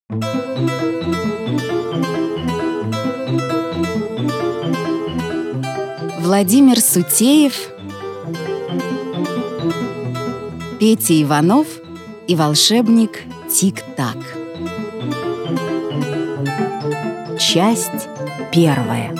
Владимир Сутеев, Петя Иванов и волшебник Тик-Так. Часть первая.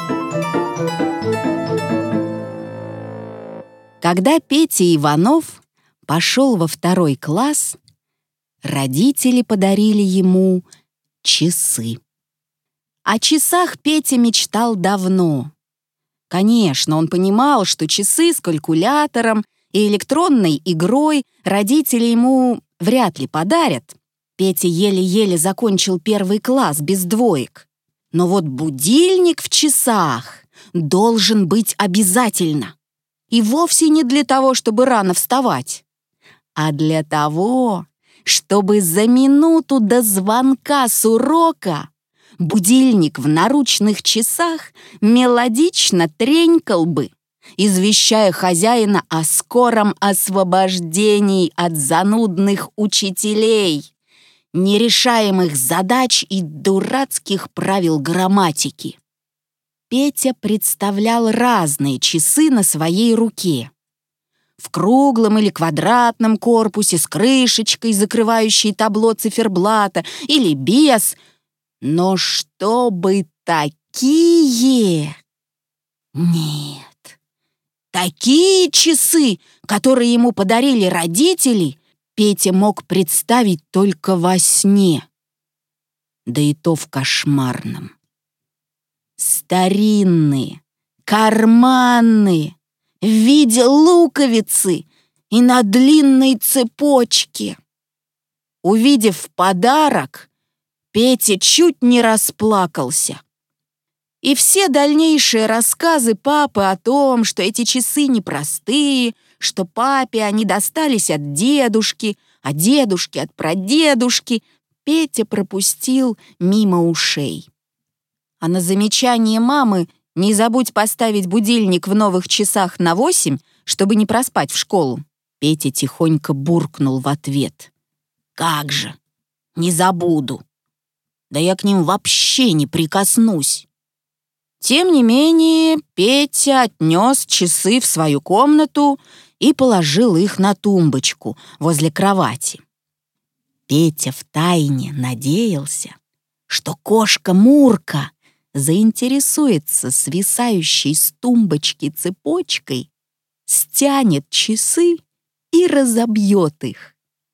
Когда Петя Иванов пошел во 2 класс, родители подарили ему часы. О часах Петя мечтал давно. Конечно, он понимал, что часы с калькулятором и электронной игрой родители ему вряд ли подарят. Петя еле-еле закончил 1 класс без двоек. Но вот будильник в часах должен быть обязательно. И вовсе не для того, чтобы рано вставать, а для того, чтобы за минуту до звонка с урока будильник в наручных часах мелодично тренькал бы, извещая хозяина о скором освобождении от занудных учителей, нерешаемых задач и дурацких правил грамматики. Петя представлял разные часы на своей руке. В круглом или квадратном корпусе с крышечкой, закрывающей табло циферблата, или без. Но чтобы такие... Нет. Такие часы, которые ему подарили родители, Петя мог представить только во сне. Да и то в кошмарном. Старинные, карманные, в виде луковицы и на длинной цепочке. Увидев подарок, Петя чуть не расплакался. И все дальнейшие рассказы папы о том, что эти часы непростые, что папе они достались от дедушки, а дедушке от прадедушки, Петя пропустил мимо ушей. А на замечание мамы «не забудь поставить будильник в новых часах на 8, чтобы не проспать в школу», Петя тихонько буркнул в ответ. «Как же, не забуду. Да я к ним вообще не прикоснусь». Тем не менее, Петя отнес часы в свою комнату и положил их на тумбочку возле кровати. Петя втайне надеялся, что кошка Мурка заинтересуется свисающей с тумбочки цепочкой, стянет часы и разобьет их.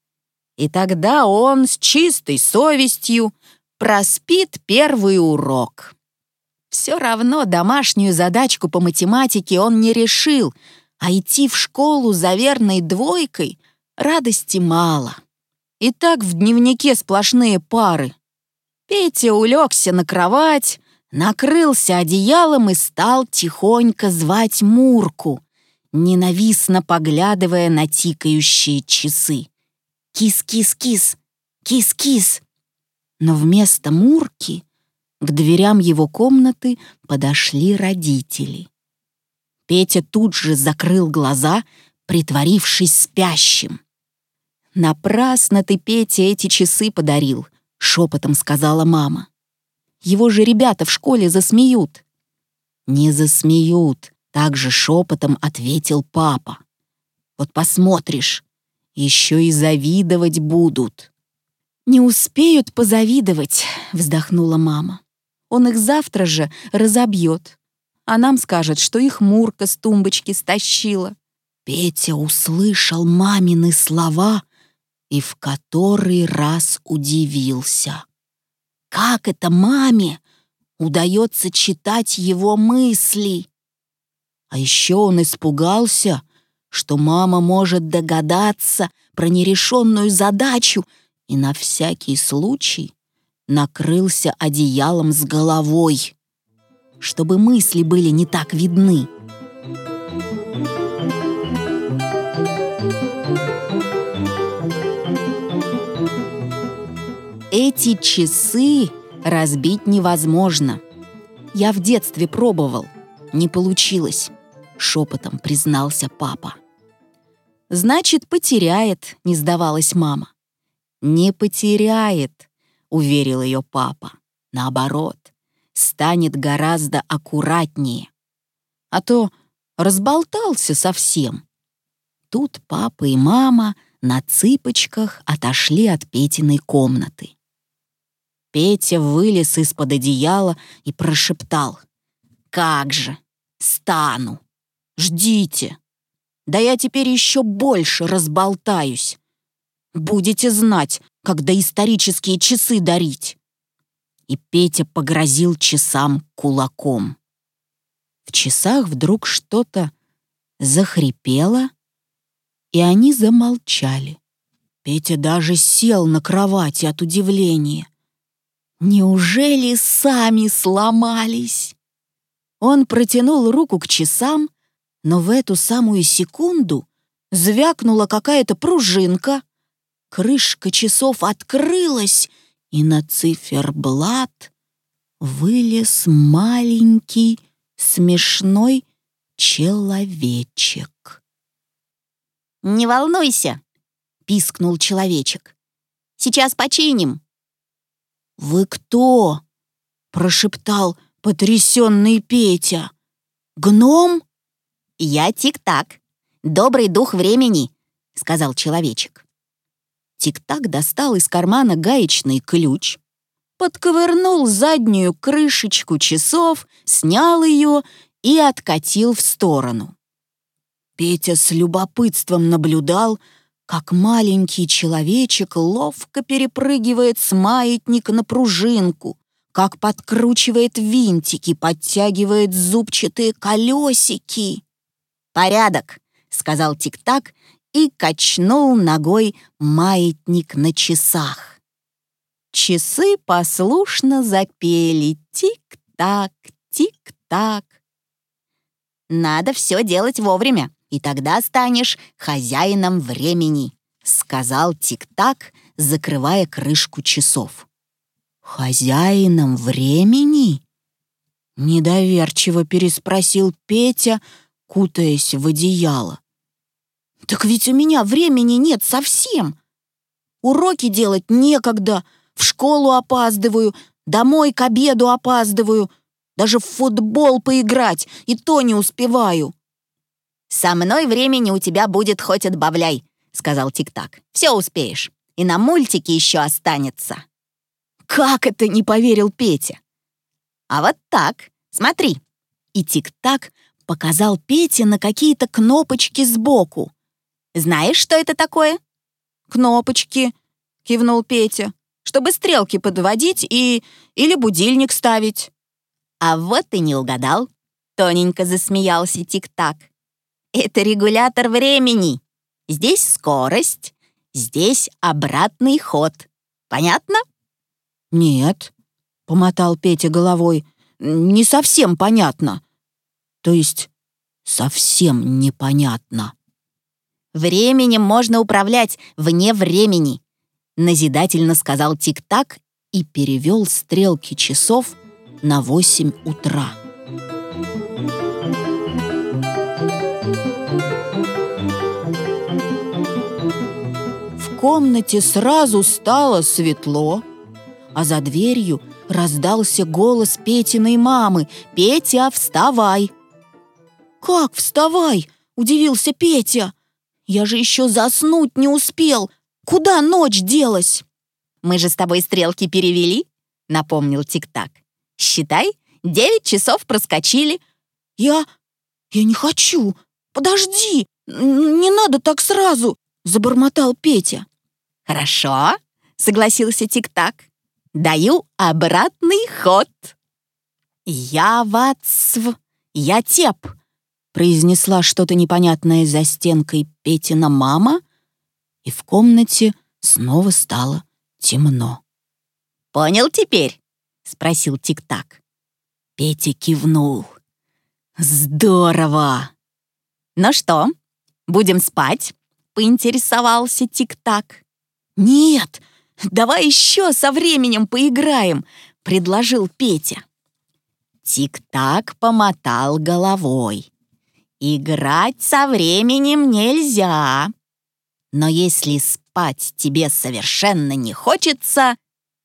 И тогда он с чистой совестью проспит 1 урок. Все равно домашнюю задачку по математике он не решил, а идти в школу за верной двойкой радости мало. И так в дневнике сплошные пары. Петя улегся на кровать, накрылся одеялом и стал тихонько звать Мурку, ненавистно поглядывая на тикающие часы. «Кис-кис-кис! Кис-кис!» Но вместо Мурки к дверям его комнаты подошли родители. Петя тут же закрыл глаза, притворившись спящим. «Напрасно ты, Петя, эти часы подарил», — шепотом сказала мама. «Его же ребята в школе засмеют». «Не засмеют», — также шепотом ответил папа. «Вот посмотришь, еще и завидовать будут». «Не успеют позавидовать», — вздохнула мама. «Он их завтра же разобьет, а нам скажет, что их Мурка с тумбочки стащила». Петя услышал мамины слова и в который раз удивился. Как это маме удается читать его мысли? А еще он испугался, что мама может догадаться про нерешенную задачу, и на всякий случай накрылся одеялом с головой, чтобы мысли были не так видны. Эти часы разбить невозможно. Я в детстве пробовал, не получилось, шепотом признался папа. «Значит, потеряет», — не сдавалась мама. «Не потеряет. уверил ее папа. Наоборот, станет гораздо аккуратнее. А то разболтался совсем. Тут папа и мама на цыпочках отошли от Петиной комнаты. Петя вылез из-под одеяла и прошептал: «Как же, стану! Ждите! Да я теперь еще больше разболтаюсь. Будете знать, когда исторические часы дарить». И Петя погрозил часам кулаком. В часах вдруг что-то захрипело, и они замолчали. Петя даже сел на кровати от удивления. Неужели сами сломались? Он протянул руку к часам, но в эту самую секунду звякнула какая-то пружинка, крышка часов открылась, и на циферблат вылез маленький смешной человечек. «Не волнуйся», — пискнул человечек. «Сейчас починим». «Вы кто?» — прошептал потрясенный Петя. «Гном?» «Я Тик-так, добрый дух времени», — сказал человечек. Тик-так достал из кармана гаечный ключ, подковырнул заднюю крышечку часов, снял ее и откатил в сторону. Петя с любопытством наблюдал, как маленький человечек ловко перепрыгивает с маятника на пружинку, как подкручивает винтики, подтягивает зубчатые колесики. «Порядок», — сказал Тик-так и качнул ногой маятник на часах. Часы послушно запели тик-так, тик-так. «Надо все делать вовремя, и тогда станешь хозяином времени», — сказал Тик-так, закрывая крышку часов. «Хозяином времени?» — недоверчиво переспросил Петя, кутаясь в одеяло. «Так ведь у меня времени нет совсем. Уроки делать некогда, в школу опаздываю, домой к обеду опаздываю, даже в футбол поиграть и то не успеваю». «Со мной времени у тебя будет хоть отбавляй», — сказал Тик-так. «Все успеешь, и на мультике еще останется». «Как это?» — не поверил Петя. «А вот так, смотри». И Тик-так показал Пете на какие-то кнопочки сбоку. «Знаешь, что это такое?» «Кнопочки», — кивнул Петя, «чтобы стрелки подводить или будильник ставить». «А вот и не угадал», — тоненько засмеялся Тик-так. «Это регулятор времени. Здесь скорость, здесь обратный ход. Понятно?» «Нет», — помотал Петя головой, «не совсем понятно. То есть совсем непонятно». «Временем можно управлять вне времени», — назидательно сказал Тик-так и перевел стрелки часов на 8 утра. В комнате сразу стало светло, а за дверью раздался голос Петиной мамы: «Петя, вставай!» «Как вставай?» — удивился Петя. «Я же еще заснуть не успел. Куда ночь делась?» «Мы же с тобой стрелки перевели», — напомнил Тик-так. «Считай, 9 часов проскочили». Я не хочу. Подожди, не надо так сразу», — забормотал Петя. «Хорошо», — согласился Тик-так. «Даю обратный ход». «Я вацв, я теп», — произнесла что-то непонятное за стенкой Петина мама, и в комнате снова стало темно. «Понял теперь?» — спросил Тик-так. Петя кивнул. «Здорово!» «Ну что, будем спать?» — поинтересовался Тик-так. «Нет, давай еще со временем поиграем», — предложил Петя. Тик-так помотал головой. «Играть со временем нельзя. Но если спать тебе совершенно не хочется,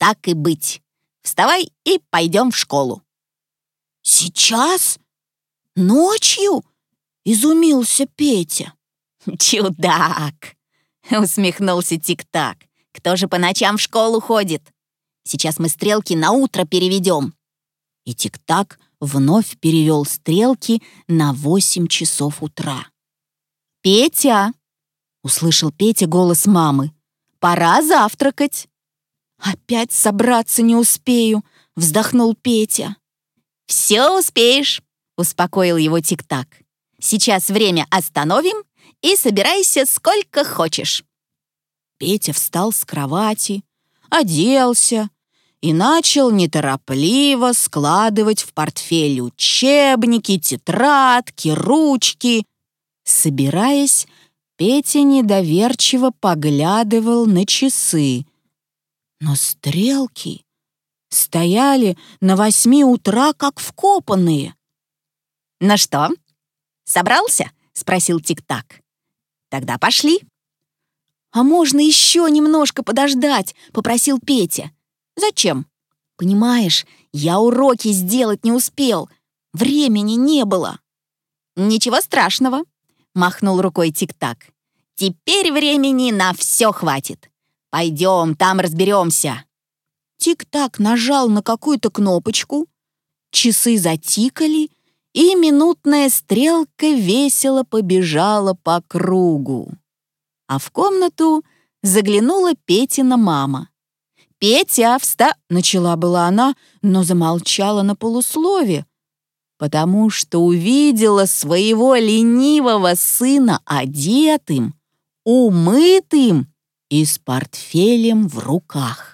Так и быть. Вставай и пойдем в школу. «Сейчас? Ночью?» — изумился Петя. «Чудак!» — усмехнулся Тик-так. «Кто же по ночам в школу ходит? Сейчас мы стрелки на утро переведем». И Тик-так вновь перевел стрелки на 8 часов утра. «Петя!» — услышал Петя голос мамы. «Пора завтракать!» «Опять собраться не успею», — вздохнул Петя. «Все успеешь», — успокоил его Тик-так. «Сейчас время остановим и собирайся сколько хочешь». Петя встал с кровати, оделся и начал неторопливо складывать в портфель учебники, тетрадки, ручки. Собираясь, Петя недоверчиво поглядывал на часы. Но стрелки стояли на 8 утра, как вкопанные. «Ну что, собрался?» — спросил Тик-так. «Тогда пошли». «А можно еще немножко подождать?» — попросил Петя. «Зачем?» «Понимаешь, я уроки сделать не успел. Времени не было». «Ничего страшного», — махнул рукой Тик-так. «Теперь времени на все хватит. Пойдем, там разберемся». Тик-так нажал на какую-то кнопочку, часы затикали, и минутная стрелка весело побежала по кругу. А в комнату заглянула Петина мама. «Петя, начала была она, но замолчала на полуслове, потому что увидела своего ленивого сына одетым, умытым и с портфелем в руках.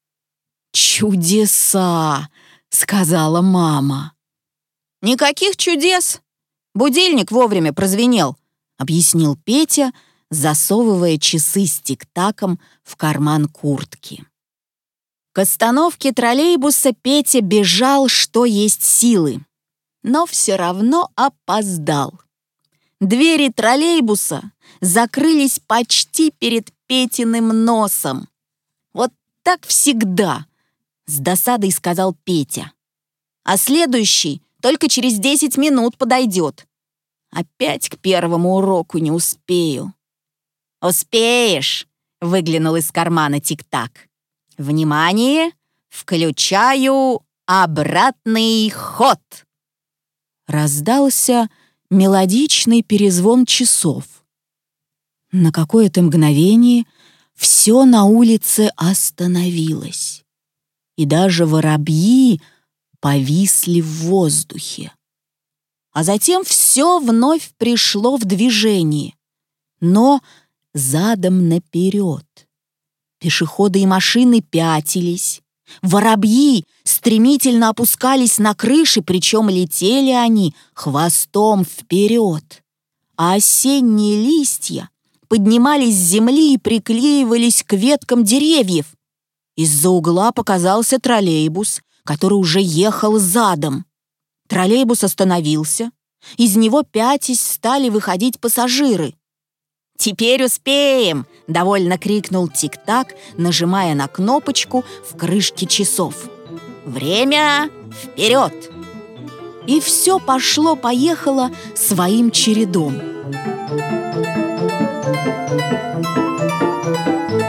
«Чудеса!» — сказала мама. «Никаких чудес! Будильник вовремя прозвенел», — объяснил Петя, засовывая часы с Тик-таком в карман куртки. К остановке троллейбуса Петя бежал, что есть силы, но все равно опоздал. Двери троллейбуса закрылись почти перед Петиным носом. «Вот так всегда», — с досадой сказал Петя. «А следующий только через 10 минут подойдет. Опять к первому уроку не успею». «Успеешь!» — выглянул из кармана Тик-так. «Внимание! Включаю обратный ход!» Раздался мелодичный перезвон часов. На какое-то мгновение все на улице остановилось, и даже воробьи повисли в воздухе. А затем все вновь пришло в движение, но задом наперед. Пешеходы и машины пятились, воробьи стремительно опускались на крыши, причем летели они хвостом вперед, а осенние листья поднимались с земли и приклеивались к веткам деревьев. Из-за угла показался троллейбус, который уже ехал задом. Троллейбус остановился, из него пятясь стали выходить пассажиры. «Теперь успеем!» — довольно крикнул Тик-так, нажимая на кнопочку в крышке часов. «Время вперед!» И все пошло-поехало своим чередом.